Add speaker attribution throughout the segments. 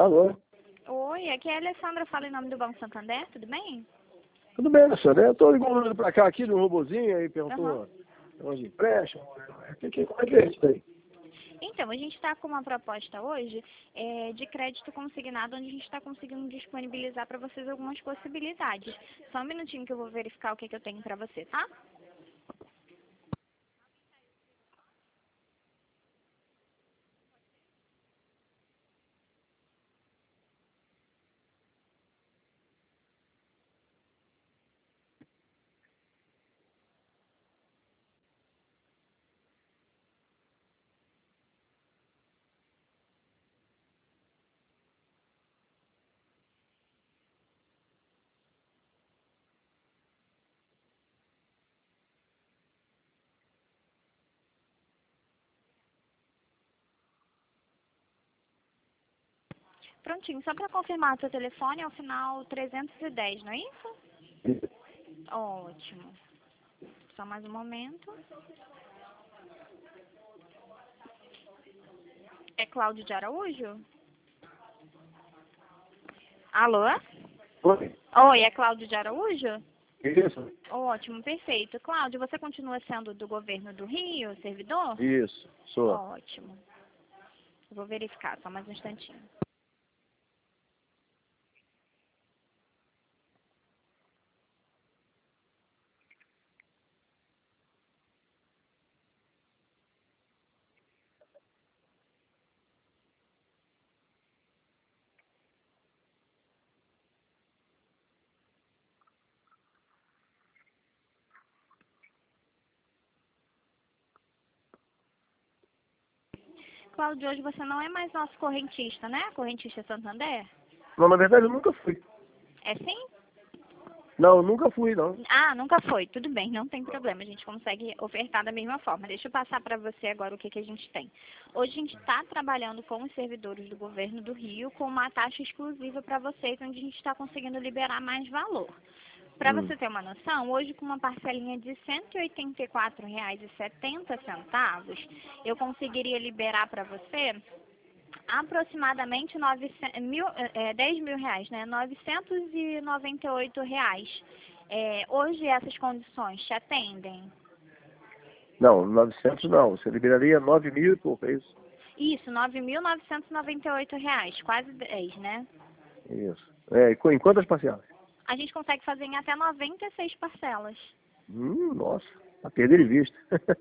Speaker 1: Alô?
Speaker 2: Oi, aqui é a Alessandra, fala em nome do Banco Santander, tudo bem?
Speaker 1: Tudo bem, Alessandra? Eu tô ligando pra cá aqui de um robozinho aí, perguntou onde empréstimo. Como é que é isso aí?
Speaker 2: Então, a gente está com uma proposta hoje de crédito consignado, onde a gente está conseguindo disponibilizar para vocês algumas possibilidades. Só um minutinho que eu vou verificar o que eu tenho para você, tá? Prontinho, só para confirmar, seu telefone é o final 310, não é isso? Ótimo. Só mais um momento. É Cláudio de Araújo? Alô?
Speaker 1: Oi?
Speaker 2: Oi, é Cláudio de Araújo?
Speaker 1: Isso?
Speaker 2: Ótimo, perfeito. Cláudio, você continua sendo do governo do Rio, servidor?
Speaker 1: Isso, sou.
Speaker 2: Ótimo. Vou verificar, só mais um instantinho. Cláudio, hoje você não é mais nosso correntista, né? Correntista Santander?
Speaker 1: Não, na verdade eu nunca fui.
Speaker 2: É sim?
Speaker 1: Não, eu nunca fui, não.
Speaker 2: Ah, nunca foi. Tudo bem, não tem problema. A gente consegue ofertar da mesma forma. Deixa eu passar para você agora o que a gente tem. Hoje a gente está trabalhando com os servidores do governo do Rio com uma taxa exclusiva para vocês, onde a gente está conseguindo liberar mais valor. Para você ter uma noção, hoje com uma parcelinha de R$ 184,70, eu conseguiria liberar para você aproximadamente 10 mil reais, né? R$ 998. Hoje essas condições te atendem?
Speaker 1: Não, 900 não. Você liberaria 9 mil e pouco, é isso?
Speaker 2: Isso, R$ 9.998, quase 10, né?
Speaker 1: Isso. É, em quantas parcelas?
Speaker 2: A gente consegue fazer em até 96 parcelas.
Speaker 1: Nossa, a perder de vista.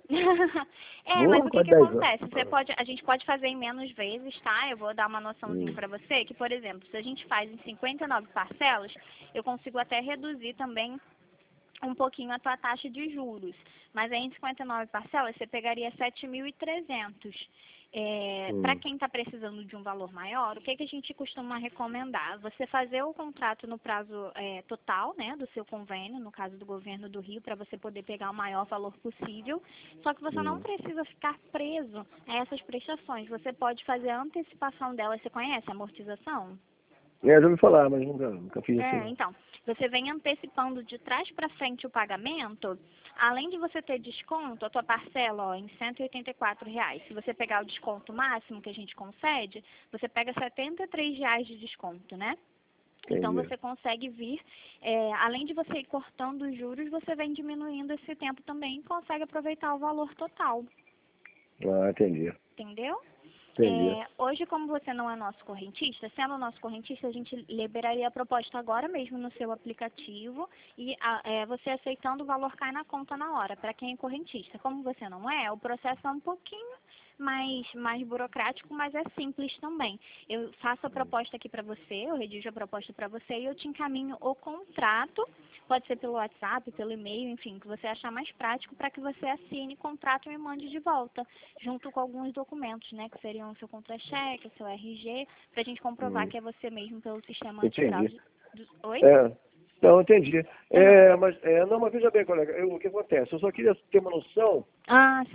Speaker 2: Mas
Speaker 1: Boa,
Speaker 2: o que
Speaker 1: quase
Speaker 2: que
Speaker 1: 10 anos.
Speaker 2: acontece? A gente pode fazer em menos vezes, tá? Eu vou dar uma noçãozinha para você, que, por exemplo, se a gente faz em 59 parcelas, eu consigo até reduzir também um pouquinho a tua taxa de juros. Mas aí em 59 parcelas você pegaria 7.300. Para quem está precisando de um valor maior, o que a gente costuma recomendar? Você fazer o contrato no prazo total, né, do seu convênio, no caso do governo do Rio, para você poder pegar o maior valor possível. Só que você não precisa ficar preso a essas prestações. Você pode fazer a antecipação delas. Você conhece a amortização?
Speaker 1: Já ouvi falar, mas nunca fiz assim.
Speaker 2: Então, você vem antecipando de trás para frente o pagamento, além de você ter desconto, a tua parcela em R$ 184. Se você pegar o desconto máximo que a gente concede, você pega R$ 73 de desconto, né? Então,
Speaker 1: Entendi.
Speaker 2: você consegue vir, além de você ir cortando os juros, você vem diminuindo esse tempo também e consegue aproveitar o valor total.
Speaker 1: Ah, entendi.
Speaker 2: Entendeu?
Speaker 1: Entendi.
Speaker 2: Hoje, como você não é nosso correntista, sendo nosso correntista, a gente liberaria a proposta agora mesmo no seu aplicativo e você aceitando o valor cai na conta na hora, para quem é correntista. Como você não é, o processo é um pouquinho mais burocrático, mas é simples também. Eu faço a proposta aqui para você, eu redijo a proposta para você e eu te encaminho o contrato, pode ser pelo WhatsApp, pelo e-mail, enfim, que você achar mais prático para que você assine o contrato e me mande de volta, junto com alguns documentos, né, que seriam o seu contra-cheque, o seu RG, para a gente comprovar que é você mesmo pelo sistema antifraude. Oi?
Speaker 1: Não, entendi. Não, mas veja bem, colega, o que acontece? Eu só queria ter uma noção
Speaker 2: Sim.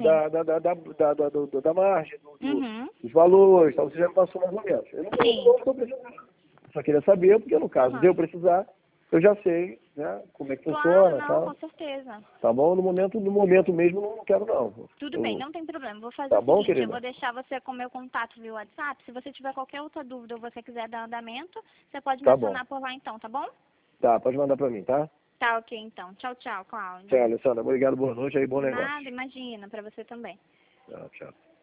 Speaker 1: da margem, dos valores, tal. Você já me passou mais ou menos. Eu não estou precisando. Só queria saber, porque no caso de eu precisar, eu já sei, né, como é que
Speaker 2: Claro,
Speaker 1: funciona,
Speaker 2: não,
Speaker 1: tá?
Speaker 2: com certeza.
Speaker 1: Tá bom? No momento mesmo, não quero não.
Speaker 2: Tudo bem, não tem problema. Vou fazer
Speaker 1: Tá
Speaker 2: o
Speaker 1: bom,
Speaker 2: seguinte, eu
Speaker 1: querida?
Speaker 2: vou deixar você com o meu contato via WhatsApp. Se você tiver qualquer outra dúvida ou você quiser dar andamento, você pode me
Speaker 1: Tá bom.
Speaker 2: acionar por lá então, tá bom?
Speaker 1: Tá, pode mandar pra mim, tá?
Speaker 2: Tá, ok então. Tchau, tchau, Cláudio.
Speaker 1: Tchau, Alessandra. Obrigado, boa noite aí, bom negócio.
Speaker 2: Nada, imagina, pra você também.
Speaker 1: Tchau, tchau.